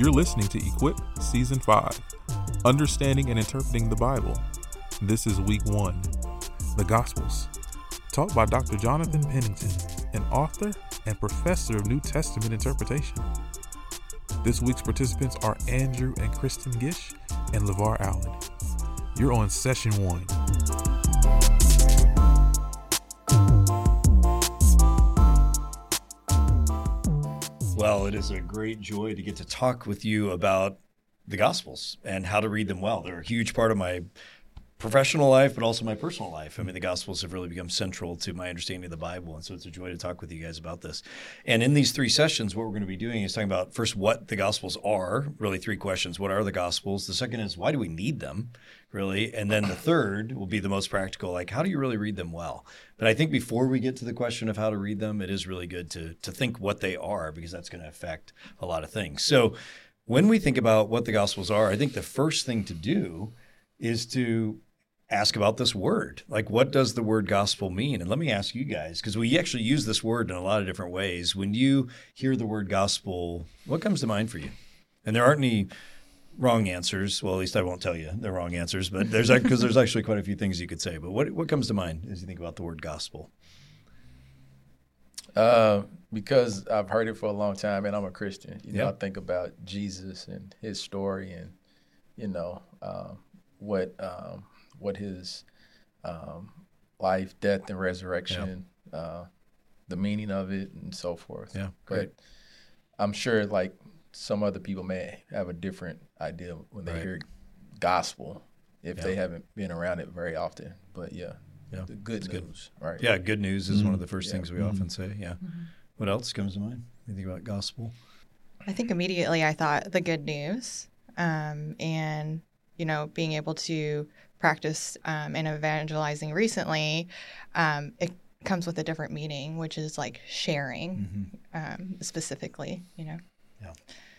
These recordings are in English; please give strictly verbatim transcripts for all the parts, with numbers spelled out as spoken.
You're listening to Equip Season five, Understanding and Interpreting the Bible. This is Week one, the Gospels, taught by Doctor Jonathan Pennington, an author and professor of New Testament interpretation. This week's participants are Andrew and Kristen Gish and LeVar Allen. You're on Session one. Well, it is a great joy to get to talk with you about the Gospels and how to read them well. They're a huge part of my professional life, but also my personal life. I mean, the Gospels have really become central to my understanding of the Bible, and so it's a joy to talk with you guys about this. And in these three sessions, what we're going to be doing is talking about, first, what the Gospels are, really three questions. What are the Gospels? The second is, why do we need them, really? And then the third will be the most practical, like, how do you really read them well? But I think before we get to the question of how to read them, it is really good to, to think what they are, because that's going to affect a lot of things. So when we think about what the Gospels are, I think the first thing to do is to ask about this word. Like, what does the word gospel mean? And let me ask you guys, because we actually use this word in a lot of different ways. When you hear the word gospel, what comes to mind for you? And there aren't any wrong answers. Well, at least I won't tell you the wrong answers, but there's because there's actually quite a few things you could say. But what what comes to mind as you think about the word gospel? Uh, because I've heard it for a long time, and I'm a Christian. You know, Yep. I think about Jesus and his story, and you know um, what um, what his um, life, death, and resurrection, uh, the meaning of it, and so forth. Yeah, great. But I'm sure, like some other people may have a different idea when they Right. hear gospel, if Yeah. they haven't been around it very often. But yeah, Yeah, the good that's good. news, right? Yeah, good news is one of the first Yeah. things we often say. Yeah. What else comes to mind when you think about gospel? I think immediately I thought the good news, um, and you know, being able to practice um, and evangelizing recently, um, it comes with a different meaning, which is like sharing, um, specifically. You know. Yeah.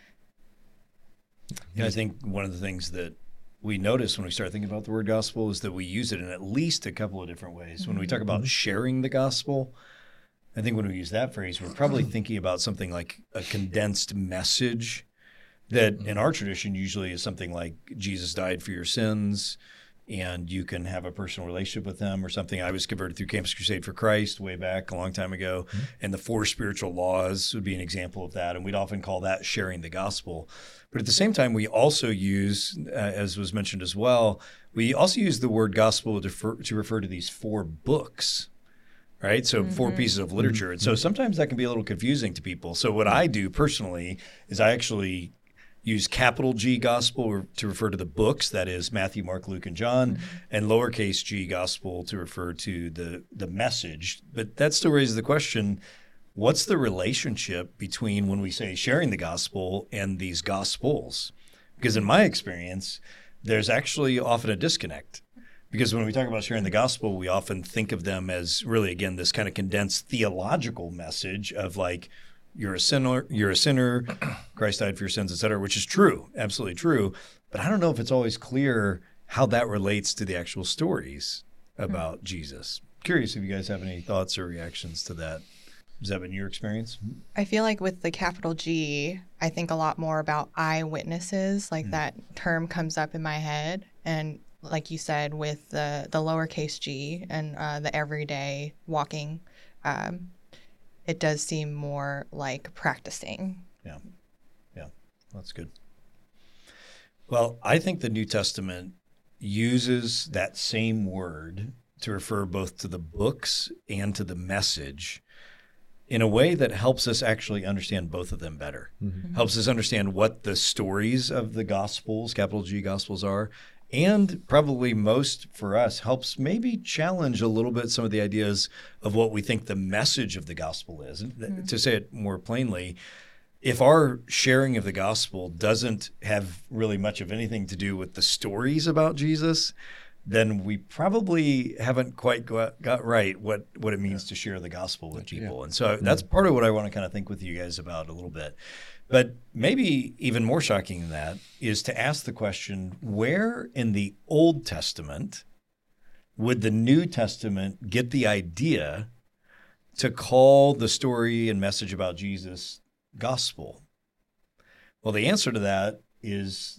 Yeah, I think one of the things that we notice when we start thinking about the word gospel is that we use it in at least a couple of different ways. When we talk about sharing the gospel, I think when we use that phrase, we're probably thinking about something like a condensed message that in our tradition usually is something like Jesus died for your sins and you can have a personal relationship with him, or something. I was converted through Campus Crusade for Christ way back a long time ago. And the four spiritual laws would be an example of that. And we'd often call that sharing the gospel. But at the same time, we also use, uh, as was mentioned as well, we also use the word gospel to, refer, to refer to these four books, right? So four pieces of literature. And so sometimes that can be a little confusing to people. So what I do personally is I actually use capital G gospel to refer to the books, that is Matthew, Mark, Luke, and John, and lowercase g gospel to refer to the, the message. But that still raises the question, what's the relationship between when we say sharing the gospel and these gospels? Because in my experience, there's actually often a disconnect. Because when we talk about sharing the gospel, we often think of them as really, again, this kind of condensed theological message of like, you're a sinner, you're a sinner, Christ died for your sins, et cetera, which is true, absolutely true. But I don't know if it's always clear how that relates to the actual stories about mm-hmm. Jesus. Curious if you guys have any thoughts or reactions to that. Has that been your experience? I feel like with the capital G, I think a lot more about eyewitnesses. Like mm. that term comes up in my head. And like you said, with the, the lowercase g and uh, the everyday walking, um, it does seem more like practicing. Yeah. Yeah. That's good. Well, I think the New Testament uses that same word to refer both to the books and to the message in a way that helps us actually understand both of them better. Mm-hmm. Helps us understand what the stories of the Gospels, capital G Gospels, are, and probably most for us helps maybe challenge a little bit some of the ideas of what we think the message of the gospel is. Mm-hmm. To say it more plainly, if our sharing of the gospel doesn't have really much of anything to do with the stories about Jesus, then we probably haven't quite got, got right what, what it means yeah. to share the gospel with people. Yeah. And so mm-hmm. that's part of what I want to kind of think with you guys about a little bit. But maybe even more shocking than that is to ask the question, where in the Old Testament would the New Testament get the idea to call the story and message about Jesus gospel? Well, the answer to that is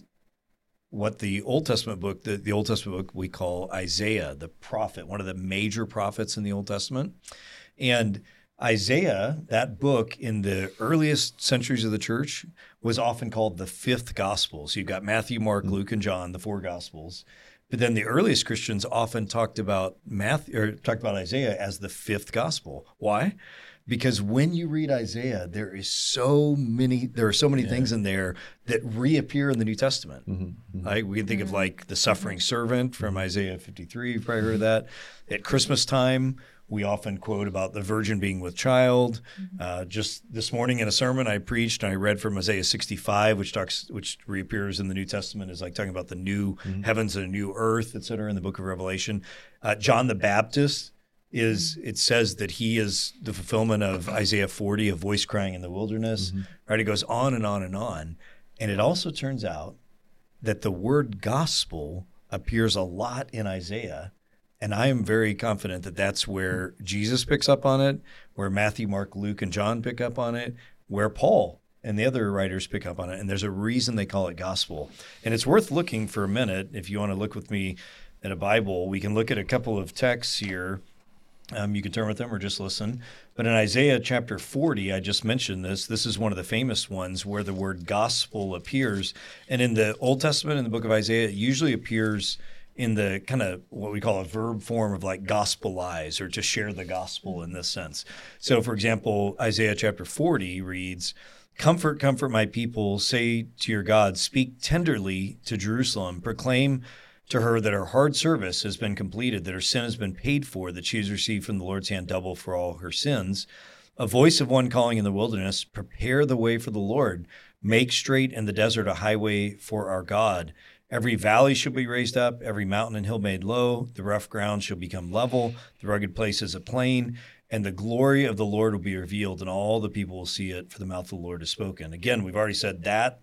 what the Old Testament book, the, the Old Testament book we call Isaiah, the prophet, one of the major prophets in the Old Testament. And Isaiah, that book in the earliest centuries of the church, was often called the fifth gospel. So you've got Matthew, Mark, Luke, and John, the four gospels. But then the earliest Christians often talked about Matthew, or talked about Isaiah as the fifth gospel. Why? Because when you read Isaiah, there is so many, there are so many yeah. things in there that reappear in the New Testament. Mm-hmm, mm-hmm. Right? We can think of like the suffering servant from Isaiah fifty-three. You've probably heard of that. At Christmas time, we often quote about the virgin being with child. Uh, just this morning in a sermon I preached, and I read from Isaiah sixty-five, which talks, which reappears in the New Testament, is like talking about the new mm-hmm. heavens and a new earth, et cetera, in the book of Revelation. Uh, John the Baptist is, it says that he is the fulfillment of Isaiah forty, a voice crying in the wilderness. Mm-hmm. Right? It goes on and on and on. And it also turns out that the word gospel appears a lot in Isaiah. And I am very confident that that's where Jesus picks up on it, where Matthew, Mark, Luke, and John pick up on it, where Paul and the other writers pick up on it. And there's a reason they call it gospel. And it's worth looking for a minute. If you want to look with me at a Bible, we can look at a couple of texts here. Um, you can turn with them or just listen. But in Isaiah chapter forty, I just mentioned this. This is one of the famous ones where the word gospel appears. And in the Old Testament, in the book of Isaiah, it usually appears in the kind of what we call a verb form of like gospelize, or to share the gospel in this sense. So, for example, Isaiah chapter forty reads, "Comfort, comfort my people, say to your God, speak tenderly to Jerusalem, proclaim to her that her hard service has been completed, that her sin has been paid for, that she has received from the Lord's hand double for all her sins. A voice of one calling in the wilderness, prepare the way for the Lord, make straight in the desert a highway for our God. Every valley shall be raised up, every mountain and hill made low. The rough ground shall become level, the rugged places a plain, and the glory of the Lord will be revealed, and all the people will see it, for the mouth of the Lord has spoken." Again, we've already said that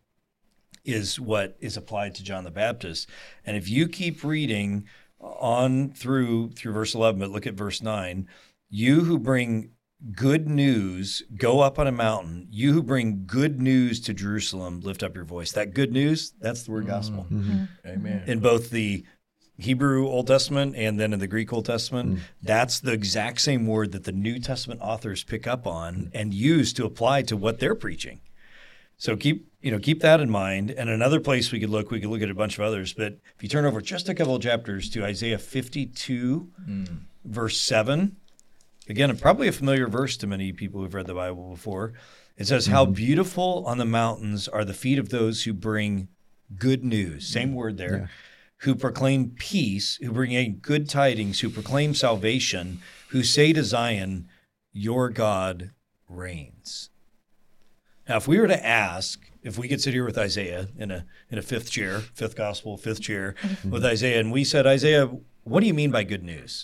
is what is applied to John the Baptist. And if you keep reading on through through verse eleven, but look at verse nine, "You who bring good news, go up on a mountain. You who bring good news to Jerusalem, lift up your voice." That good news, that's the word gospel. Mm-hmm. Amen. In both the Hebrew Old Testament and then in the Greek Old Testament, mm. that's the exact same word that the New Testament authors pick up on and use to apply to what they're preaching. So keep, you know, keep that in mind. And another place we could look, we could look at a bunch of others, but if you turn over just a couple of chapters to Isaiah fifty-two, mm. verse seven, again, probably a familiar verse to many people who've read the Bible before. It says, mm-hmm. "How beautiful on the mountains are the feet of those who bring good news." Same word there. Yeah. "Who proclaim peace, who bring in good tidings, who proclaim salvation, who say to Zion, your God reigns." Now, if we were to ask, if we could sit here with Isaiah in a in a fifth chair, fifth gospel, fifth chair mm-hmm. with Isaiah, and we said, "Isaiah, what do you mean by good news?"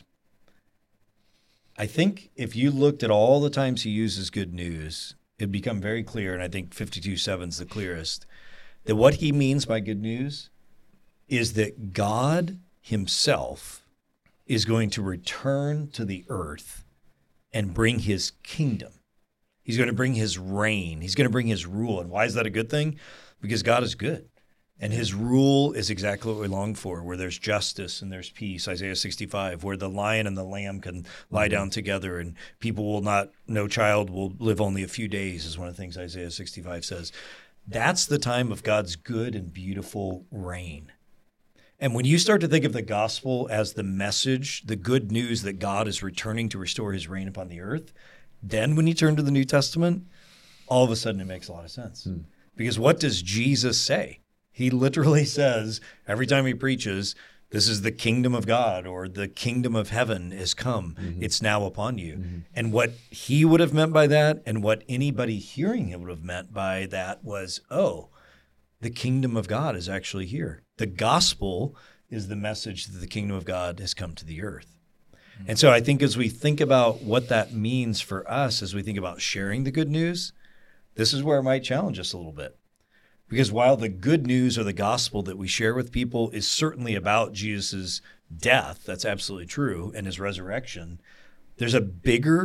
I think if you looked at all the times he uses good news, it'd become very clear, and I think fifty-two seven is the clearest, that what he means by good news is that God himself is going to return to the earth and bring his kingdom. He's going to bring his reign. He's going to bring his rule. And why is that a good thing? Because God is good. And his rule is exactly what we long for, where there's justice and there's peace, Isaiah sixty-five, where the lion and the lamb can lie down together and people will not, no child will live only a few days, is one of the things Isaiah sixty-five says. That's the time of God's good and beautiful reign. And when you start to think of the gospel as the message, the good news that God is returning to restore his reign upon the earth, then when you turn to the New Testament, all of a sudden it makes a lot of sense. Hmm. Because what does Jesus say? He literally says, every time he preaches, this is the kingdom of God, or the kingdom of heaven is come. Mm-hmm. It's now upon you. Mm-hmm. And what he would have meant by that, and what anybody hearing him would have meant by that was, oh, the kingdom of God is actually here. The gospel is the message that the kingdom of God has come to the earth. Mm-hmm. And so I think as we think about what that means for us, as we think about sharing the good news, this is where it might challenge us a little bit. Because while the good news or the gospel that we share with people is certainly about Jesus' death, that's absolutely true, and his resurrection, there's a bigger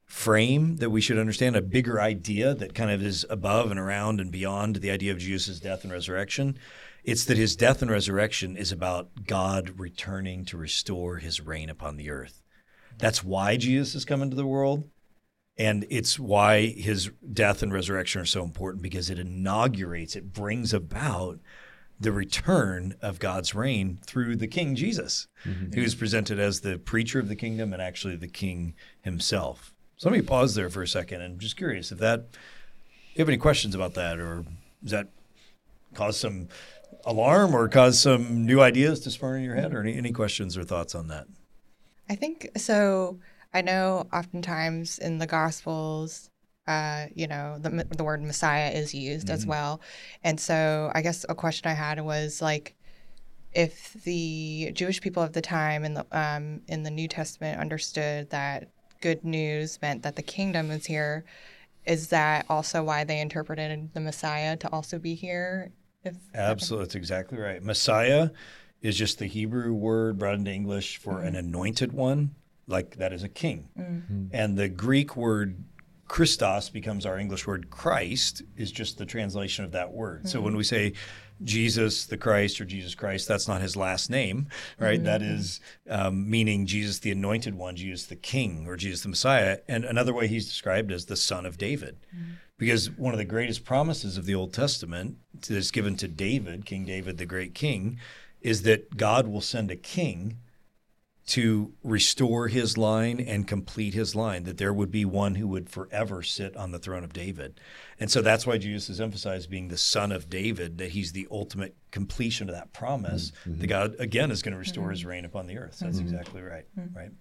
frame that we should understand, a bigger idea that kind of is above and around and beyond the idea of Jesus' death and resurrection. It's that his death and resurrection is about God returning to restore his reign upon the earth. That's why Jesus has come into the world. And it's why his death and resurrection are so important, because it inaugurates, it brings about the return of God's reign through the King Jesus, mm-hmm. who is presented as the preacher of the kingdom and actually the king himself. So let me pause there for a second. And I'm just curious if that, if you have any questions about that, or does that cause some alarm or cause some new ideas to spur in your head, or any, any questions or thoughts on that? I think so. I know oftentimes in the Gospels, uh, you know, the the word Messiah is used mm-hmm. as well. And so I guess a question I had was like, if the Jewish people of the time in the um, in the New Testament understood that good news meant that the kingdom is here, is that also why they interpreted the Messiah to also be here? If Absolutely. That's exactly right. Messiah is just the Hebrew word brought into English for mm-hmm. an anointed one. Like that is a king. Mm-hmm. And the Greek word Christos becomes our English word Christ, is just the translation of that word. Mm-hmm. So when we say Jesus the Christ or Jesus Christ, that's not his last name, right? Mm-hmm. That is um, meaning Jesus the anointed one, Jesus the king, or Jesus the Messiah. And another way he's described as the son of David. Mm-hmm. Because one of the greatest promises of the Old Testament that's given to David, King David, the great king, is that God will send a king to restore his line and complete his line, that there would be one who would forever sit on the throne of David. And so that's why Jesus has emphasized being the son of David, that he's the ultimate completion of that promise, mm-hmm. that God, again, is going to restore mm-hmm. his reign upon the earth. So that's mm-hmm. exactly right, mm-hmm. right?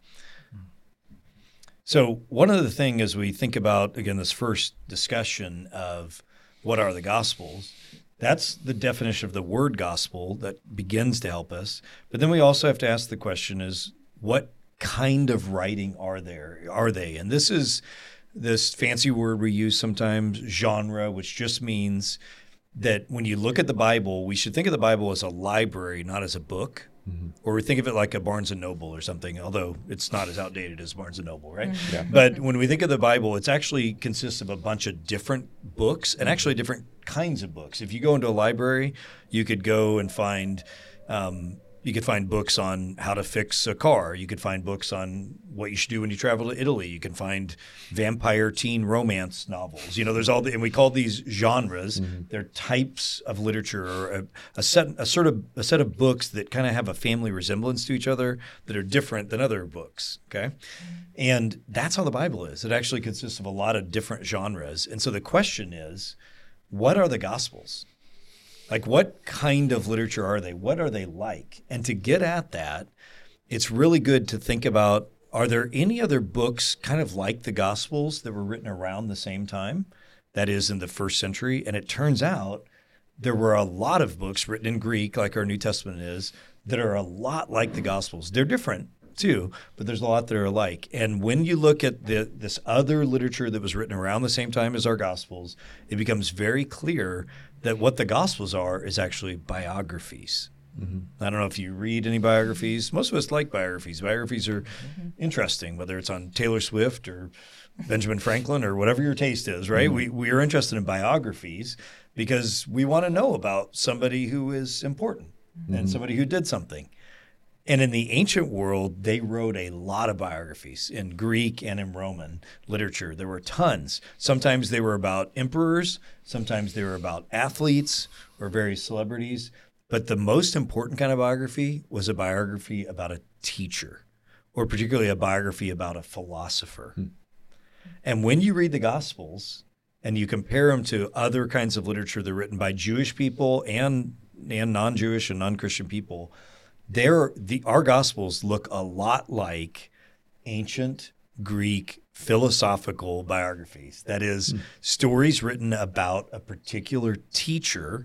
So one other thing as we think about, again, this first discussion of what are the Gospels, that's the definition of the word gospel that begins to help us. But then we also have to ask the question is, what kind of writing are there? Are they? And this is this fancy word we use sometimes, genre, which just means that when you look at the Bible, we should think of the Bible as a library, not as a book. Mm-hmm. Or we think of it like a Barnes and Noble or something, although it's not as outdated as Barnes and Noble, right? Mm-hmm. Yeah. But when we think of the Bible, it actually consists of a bunch of different books and actually different kinds of books. If you go into a library, you could go and find um, you could find books on how to fix a car. You could find books on what you should do when you travel to Italy. You can find vampire teen romance novels. You know, there's all the, and we call these genres. Mm-hmm. They're types of literature, or a, a set, a sort of a set of books that kind of have a family resemblance to each other that are different than other books. Okay, and that's how the Bible is. It actually consists of a lot of different genres. And so the question is, what are the Gospels? Like, what kind of literature are they? What are they like? And to get at that, it's really good to think about, are there any other books kind of like the Gospels that were written around the same time? That is, in the first century. And it turns out there were a lot of books written in Greek, like our New Testament is, that are a lot like the Gospels. They're different too, but there's a lot that are alike. And when you look at the, this other literature that was written around the same time as our Gospels, it becomes very clear that what the Gospels are is actually biographies. Mm-hmm. I don't know if you read any biographies. Most of us like biographies. Biographies are mm-hmm. interesting, whether it's on Taylor Swift or Benjamin Franklin or whatever your taste is, right? Mm-hmm. We we are interested in biographies because we want to know about somebody who is important mm-hmm. and somebody who did something. And in the ancient world, they wrote a lot of biographies in Greek and in Roman literature. There were tons. Sometimes they were about emperors. Sometimes they were about athletes or various celebrities. But the most important kind of biography was a biography about a teacher, or particularly a biography about a philosopher. Hmm. And when you read the Gospels and you compare them to other kinds of literature that are written by Jewish people and, and non-Jewish and non-Christian people, There, the, our Gospels look a lot like ancient Greek philosophical biographies. That is, mm. stories written about a particular teacher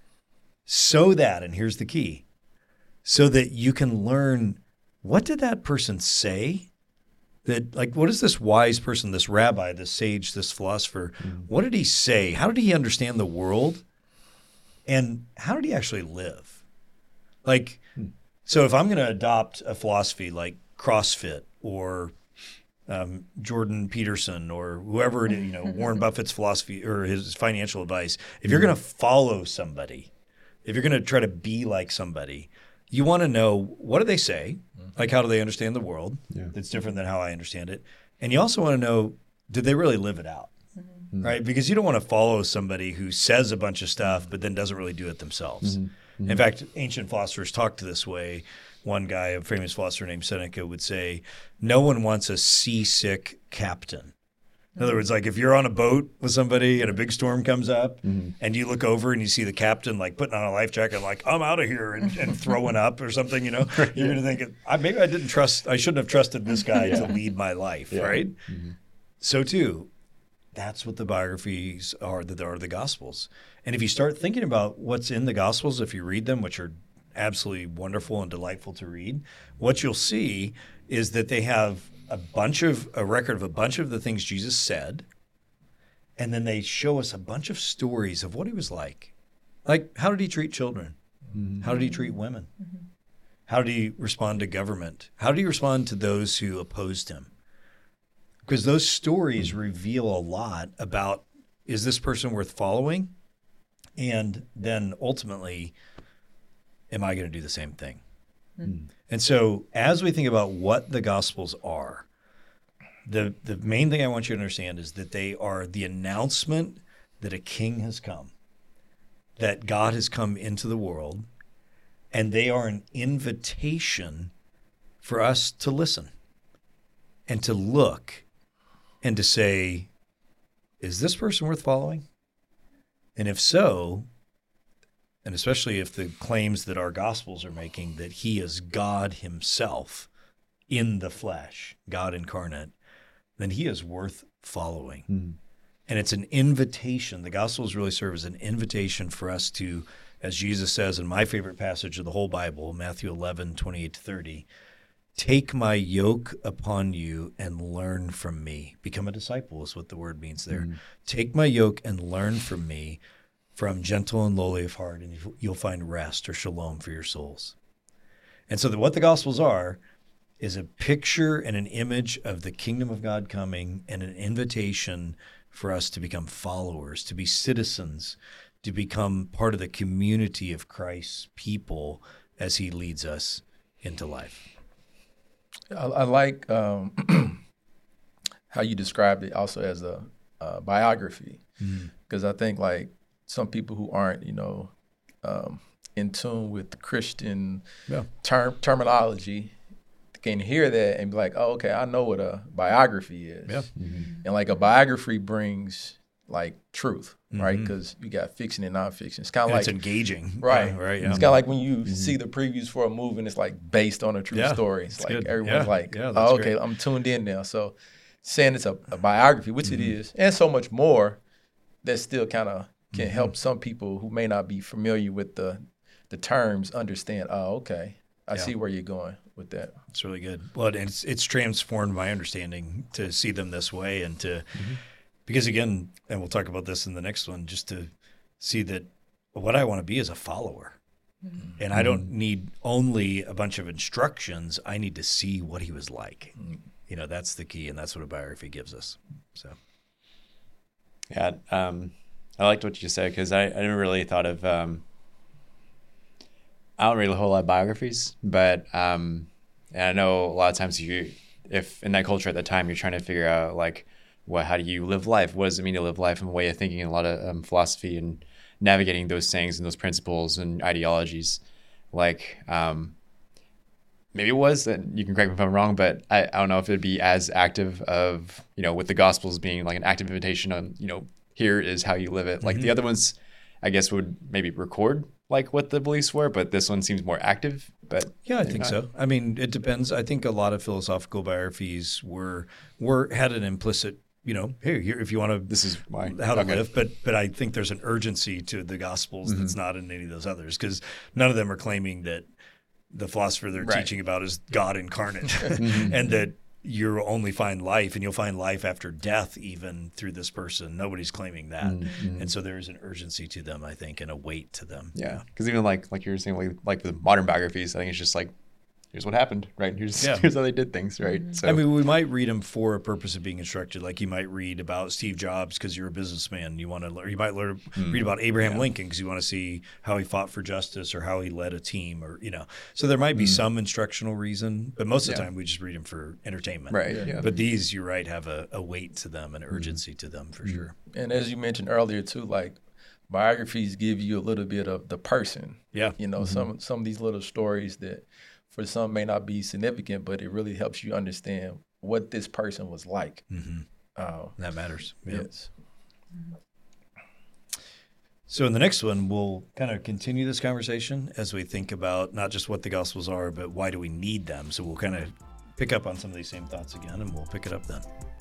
so that, and here's the key, so that you can learn, what did that person say? That, like, what is this wise person, this rabbi, this sage, this philosopher, mm. what did he say? How did he understand the world? And how did he actually live? Like, mm. So if I'm going to adopt a philosophy like CrossFit or um, Jordan Peterson or whoever it is, you know, Warren Buffett's philosophy or his financial advice, if you're going to follow somebody, if you're going to try to be like somebody, you want to know, what do they say? Like, how do they understand the world? Yeah. That's different than how I understand it. And you also want to know, did they really live it out? Mm-hmm. Right? Because you don't want to follow somebody who says a bunch of stuff but then doesn't really do it themselves. Mm-hmm. Mm-hmm. In fact, ancient philosophers talked this way. One guy, a famous philosopher named Seneca, would say, no one wants a seasick captain. In other words, like if you're on a boat with somebody and a big storm comes up mm-hmm. and you look over and you see the captain like putting on a life jacket, like, I'm out of here and, and throwing up or something, you know, you're going to think, I, maybe I didn't trust, I shouldn't have trusted this guy yeah. to lead my life, yeah. right? Mm-hmm. So too, that's what the biographies are, that are the Gospels. And if you start thinking about what's in the Gospels, if you read them, which are absolutely wonderful and delightful to read, what you'll see is that they have a bunch of a record of a bunch of the things Jesus said, and then they show us a bunch of stories of what he was like. Like, how did he treat children? Mm-hmm. How did he treat women? Mm-hmm. How did he respond to government? How did he respond to those who opposed him? Because those stories mm-hmm. reveal a lot about, is this person worth following? And then ultimately, am I going to do the same thing? Mm-hmm. And so as we think about what the Gospels are, the, the main thing I want you to understand is that they are the announcement that a king has come, that God has come into the world, and they are an invitation for us to listen and to look and to say, is this person worth following? And if so, and especially if the claims that our Gospels are making that he is God himself in the flesh, God incarnate, then he is worth following. Mm-hmm. And it's an invitation. The Gospels really serve as an invitation for us to, as Jesus says in my favorite passage of the whole Bible, Matthew eleven, twenty-eight to thirty, take my yoke upon you and learn from me. Become a disciple is what the word means there. Mm-hmm. Take my yoke and learn from me, for I'm gentle and lowly of heart, and you'll find rest or shalom for your souls. And so that what the Gospels are is a picture and an image of the kingdom of God coming and an invitation for us to become followers, to be citizens, to become part of the community of Christ's people as he leads us into life. I, I like um, how you described it also as a, a biography, because mm. I think like some people who aren't, you know, um, in tune with the Christian yeah. term terminology can hear that and be like, oh, okay, I know what a biography is. Yeah. Mm-hmm. And like a biography brings like truth, mm-hmm. right? Because you got fiction and nonfiction. It's kind of like it's engaging, right? Yeah, right. Yeah. It's kind of like when you mm-hmm. see the previews for a movie and it's like based on a true yeah, story. It's like good. everyone's yeah. like, yeah, oh, okay, great. I'm tuned in now. So saying it's a, a biography, which mm-hmm. it is, and so much more, that still kind of can mm-hmm. help some people who may not be familiar with the the terms understand. Oh, okay, I yeah. see where you're going with that. It's really good. Well, it's it's transformed my understanding to see them this way, and to mm-hmm. because again, and we'll talk about this in the next one, just to see that what I want to be is a follower, mm-hmm. and I don't need only a bunch of instructions. I need to see what he was like. Mm-hmm. You know, that's the key, and that's what a biography gives us. So, yeah, um, I liked what you said because I, I never really thought of. Um, I don't read a whole lot of biographies, but um, and I know a lot of times you, if in that culture at the time, you're trying to figure out like, what, how do you live life? What does it mean to live life? And a way of thinking, and a lot of um, philosophy and navigating those things and those principles and ideologies. Like um, maybe it was, and you can correct me if I'm wrong, but I, I don't know if it'd be as active of, you know, with the Gospels being like an active invitation on, you know, here is how you live it. Like mm-hmm. the other ones, I guess, would maybe record like what the beliefs were, but this one seems more active. But yeah, I think not. so. I mean, it depends. I think a lot of philosophical biographies were were had an implicit, you know, hey, here if you want to, this is why how to okay. live. But but I think there's an urgency to the Gospels mm-hmm. that's not in any of those others, because none of them are claiming that the philosopher they're right. teaching about is God incarnate, mm-hmm. and that you'll only find life, and you'll find life after death even through this person. Nobody's claiming that. Mm-hmm. And so there is an urgency to them, I think, and a weight to them. Yeah. Because even like like you were saying, like, like the modern biographies, I think it's just like here's what happened, right? Here's Yeah. here's how they did things, right? So I mean, we might read them for a purpose of being instructed. Like you might read about Steve Jobs because you're a businessman. You want to learn. You might learn read about Abraham Lincoln because you want to see how he fought for justice or how he led a team, or you know. So there might be some instructional reason, but most of the Yeah. time we just read them for entertainment. right, yeah. But these, you're right, have a, a weight to them, an urgency to them for sure. And as you mentioned earlier too, like biographies give you a little bit of the person. Yeah. You know, some some of these little stories that for some may not be significant, but it really helps you understand what this person was like. Mm-hmm. Uh, That matters. Yeah. yes. So in the next one, we'll kind of continue this conversation as we think about not just what the Gospels are, but why do we need them. So we'll kind of pick up on some of these same thoughts again, and we'll pick it up then.